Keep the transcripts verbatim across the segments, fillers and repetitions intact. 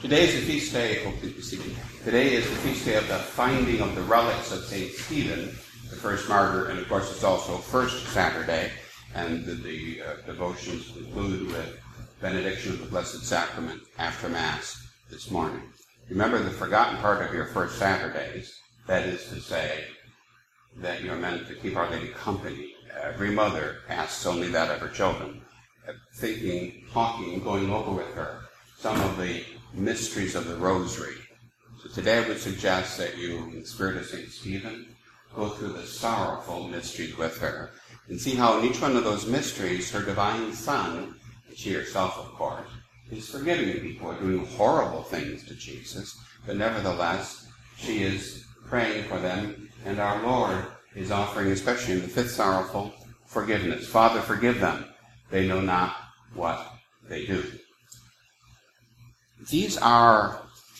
Today is the feast day. Oh, please be seated. Today is the feast day of the finding of the relics of Saint Stephen, the first martyr, and of course it's also First Saturday, and the, the uh, devotions conclude with benediction of the Blessed Sacrament after Mass this morning. Remember the forgotten part of your First Saturdays, that is to say, that you're meant to keep Our Lady company. Every mother asks only that of her children, thinking, talking, going over with her some of the mysteries of the Rosary. So today I would suggest that you, in the spirit of Saint Stephen, go through the sorrowful mysteries with her and see how in each one of those mysteries her divine Son, and she herself of course, is forgiving people, doing horrible things to Jesus, but nevertheless she is praying for them, and our Lord is offering, especially in the fifth sorrowful, forgiveness. Father, forgive them. They know not what they do. These are,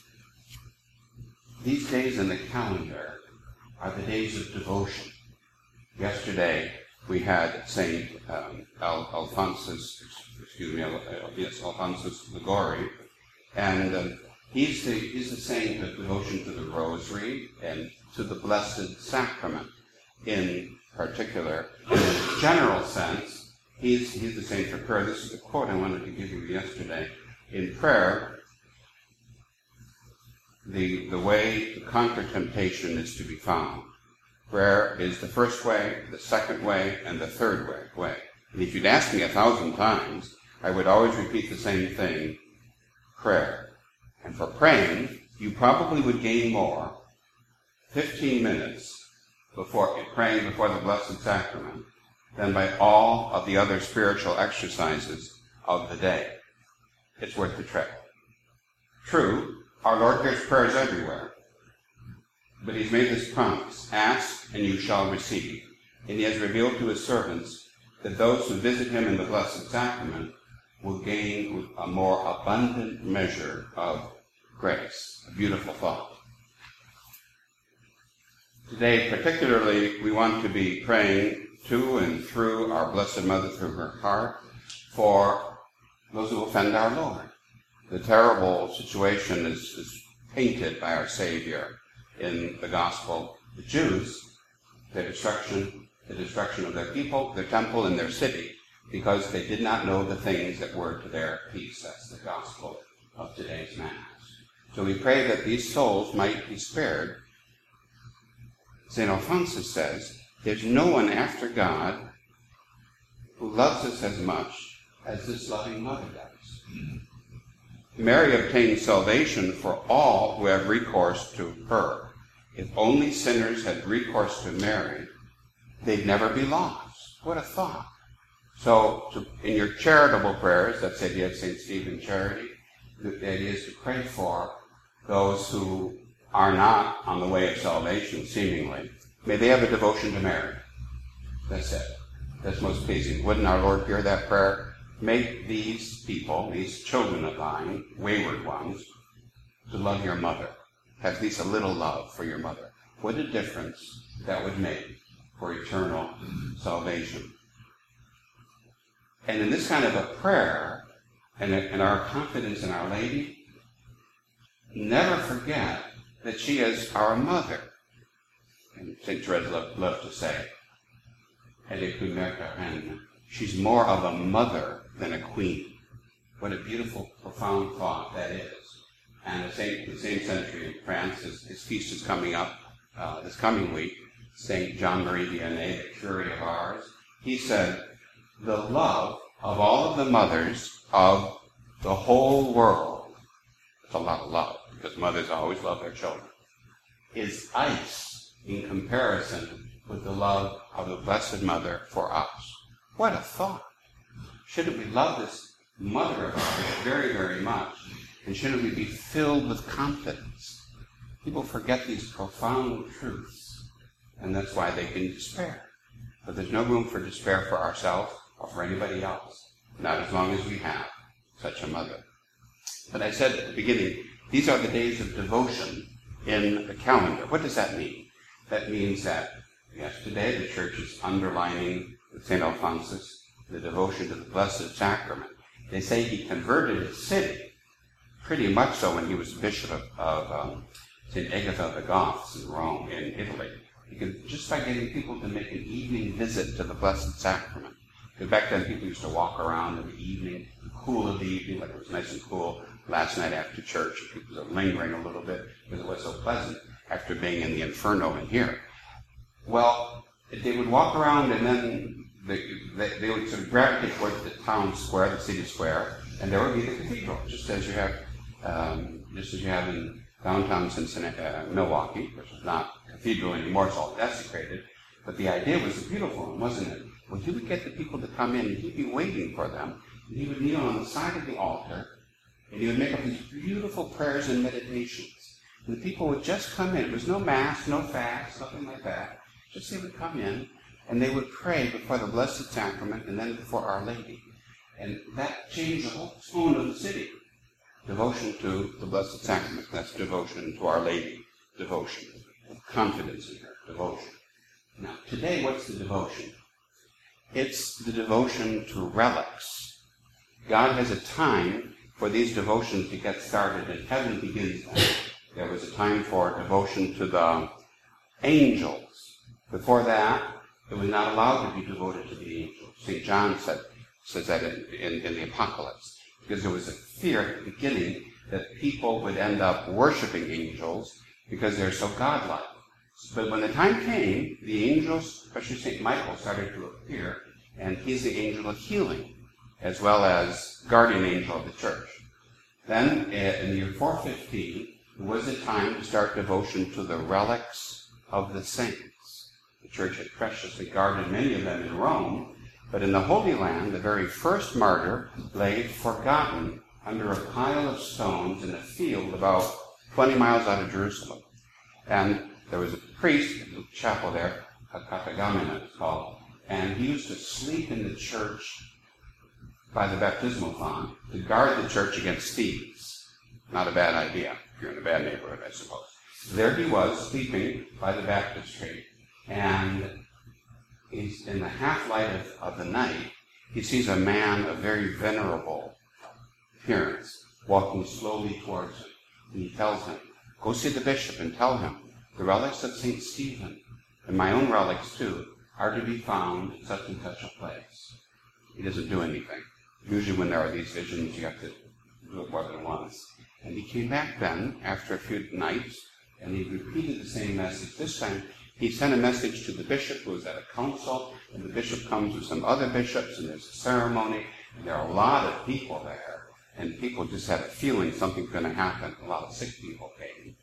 these days in the calendar are the days of devotion. Yesterday we had Saint um, Al- Alphonsus, excuse me, Al- yes, Alphonsus Liguori, and um, he's the he's the saint of devotion to the Rosary and to the Blessed Sacrament. In particular, in a general sense, he's he's the saint for prayer. This is the quote I wanted to give you yesterday. In prayer, The, the way to conquer temptation is to be found. Prayer is the first way, the second way, and the third way. way. And if you'd ask me a thousand times, I would always repeat the same thing, prayer. And for praying, you probably would gain more, fifteen minutes before praying before the Blessed Sacrament, than by all of the other spiritual exercises of the day. It's worth the trip. True, our Lord hears prayers everywhere, but he's made this promise, ask and you shall receive. And he has revealed to his servants that those who visit him in the Blessed Sacrament will gain a more abundant measure of grace. A beautiful thought. Today, particularly, we want to be praying to and through our Blessed Mother, through her heart, for those who offend our Lord. The terrible situation is, is painted by our Savior in the Gospel. The Jews, their destruction, the destruction of their people, their temple, and their city, because they did not know the things that were to their peace. That's the Gospel of today's Mass. So we pray that these souls might be spared. Saint Alphonsus says, there's no one after God who loves us as much as this loving mother does. Mary obtained salvation for all who have recourse to her. If only sinners had recourse to Mary, they'd never be lost. What a thought. So to, in your charitable prayers, that's the idea of Saint Stephen Charity, the idea is to pray for those who are not on the way of salvation, seemingly. May they have a devotion to Mary. That's it. That's most pleasing. Wouldn't our Lord hear that prayer? Make these people, these children of thine, wayward ones, to love your mother. Have at least a little love for your mother. What a difference that would make for eternal salvation. And in this kind of a prayer, and, and our confidence in Our Lady, never forget that she is our mother. And Saint Therese loved, loved to say, elle est plus mère que reine. She's more of a mother than a queen. What a beautiful, profound thought that is. And the same, the same century in France, his, his feast is coming up uh, this coming week. Saint Jean-Marie Vianney, the curé of ours, he said, the love of all of the mothers of the whole world, it's a lot of love, because mothers always love their children, is ice in comparison with the love of the Blessed Mother for us. What a thought. Shouldn't we love this mother of ours very, very much? And shouldn't we be filled with confidence? People forget these profound truths, and that's why they can despair. But there's no room for despair for ourselves or for anybody else, not as long as we have such a mother. But I said at the beginning, these are the days of devotion in the calendar. What does that mean? That means that, yes, today the Church is underlining with Saint Alphonsus the devotion to the Blessed Sacrament. They say he converted a city pretty much so when he was bishop of, of um, Saint Agatha of the Goths in Rome, in Italy. He could, just by getting people to make an evening visit to the Blessed Sacrament. Because back then people used to walk around in the evening, the cool of the evening, like it was nice and cool last night after church, and people were lingering a little bit because it was so pleasant after being in the inferno in here. Well, they would walk around and then they, they, they would sort of gravitate towards the town square, the city square, and there would be the cathedral, just as you have, um, just as you have in downtown Cincinnati, uh, Milwaukee, which is not cathedral anymore, it's all desecrated. But the idea was a beautiful one, wasn't it? Well, he would get the people to come in, and he'd be waiting for them, and he would kneel on the side of the altar, and he would make up these beautiful prayers and meditations. And the people would just come in. There was no mass, no fast, nothing like that. Just they would come in, and they would pray before the Blessed Sacrament, and then before Our Lady. And that changed the whole tone of the city. Devotion to the Blessed Sacrament, that's devotion to Our Lady. Devotion. Confidence in her. Devotion. Now, today, what's the devotion? It's the devotion to relics. God has a time for these devotions to get started, and heaven begins then. There was a time for devotion to the angels. Before that, it was not allowed to be devoted to the angels. Saint John said, says that in, in, in the Apocalypse, because there was a fear at the beginning that people would end up worshiping angels because they're so godlike. But when the time came, the angels, especially Saint Michael, started to appear, and he's the angel of healing, as well as guardian angel of the church. Then, in the year four fifteen, it was a time to start devotion to the relics of the saints. The church had preciously guarded many of them in Rome, but in the Holy Land, the very first martyr lay forgotten under a pile of stones in a field about twenty miles out of Jerusalem. And there was a priest in the chapel there, a Catechumen it's called, and he used to sleep in the church by the baptismal font to guard the church against thieves. Not a bad idea if you're in a bad neighborhood, I suppose. There he was, sleeping by the baptistry, and he's in the half-light of, of the night, he sees a man of very venerable appearance walking slowly towards him. And he tells him, go see the bishop and tell him, the relics of Saint Stephen, and my own relics too, are to be found in such and such a place. He doesn't do anything. Usually when there are these visions, you have to do it more than once. And he came back then, after a few nights, and he repeated the same message. This time, he sent a message to the bishop who was at a council, and the bishop comes with some other bishops, and there's a ceremony, and there are a lot of people there. And people just had a feeling something's going to happen. A lot of sick people came.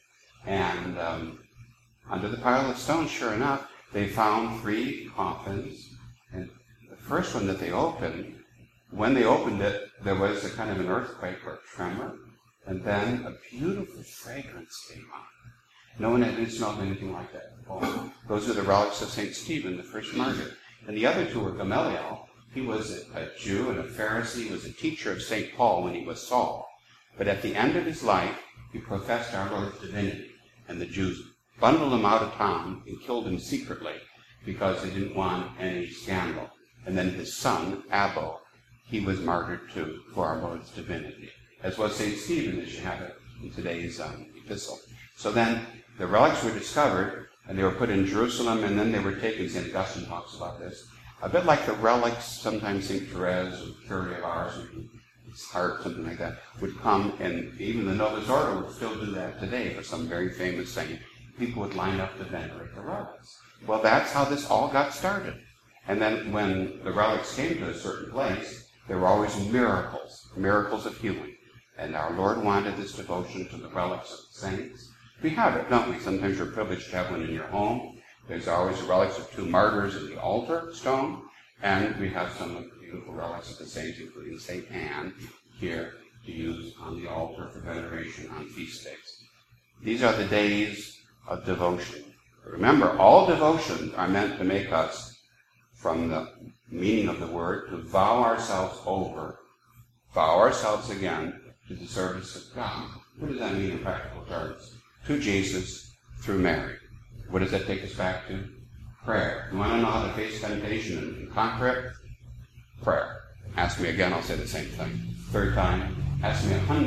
And um, under the pile of stones, sure enough, they found three coffins. And the first one that they opened, when they opened it, there was a kind of an earthquake or a tremor. And then a beautiful fragrance came up. No one had ever smelled anything like that before. Those are the relics of Saint Stephen, the first martyr. And the other two were Gamaliel. He was a, a Jew and a Pharisee. He was a teacher of Saint Paul when he was Saul. But at the end of his life, he professed our Lord's divinity. And the Jews bundled him out of town and killed him secretly because they didn't want any scandal. And then his son, Abbo, he was martyred too for our Lord's divinity, as was Saint Stephen, as you have it in today's um, epistle. So then the relics were discovered, and they were put in Jerusalem, and then they were taken, Saint Augustine talks about this, a bit like the relics, sometimes Saint Therese or Curie of Ars, or his heart, something like that, would come, and even the Novus Ordo would still do that today for some very famous saint. People would line up to venerate the relics. Well, that's how this all got started. And then when the relics came to a certain place, there were always miracles, miracles of healing. And our Lord wanted this devotion to the relics of the saints. We have it, don't we? Sometimes you're privileged to have one in your home. There's always the relics of two martyrs in the altar stone. And we have some of the beautiful relics of the saints, including Saint Anne, here to use on the altar for veneration on feast days. These are the days of devotion. Remember, all devotions are meant to make us, from the meaning of the word, to vow ourselves over, vow ourselves again to the service of God. What does that mean in practical terms? To Jesus through Mary. What does that take us back to? Prayer. You want to know how to face temptation and conquer it? Prayer. Ask me again, I'll say the same thing. Third time, ask me a hundred, a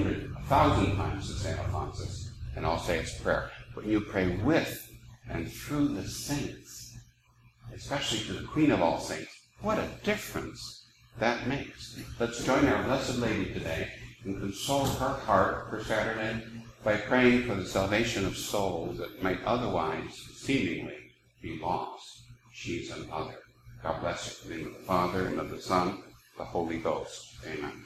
thousand times to Saint Alphonsus, and all say it's prayer. But you pray with and through the saints, especially to the Queen of all saints. What a difference that makes. Let's join our Blessed Lady today and console her heart for Saturday by praying for the salvation of souls that might otherwise seemingly be lost. She's a mother. God bless you. In the name of the Father, and of the Son, the Holy Ghost. Amen.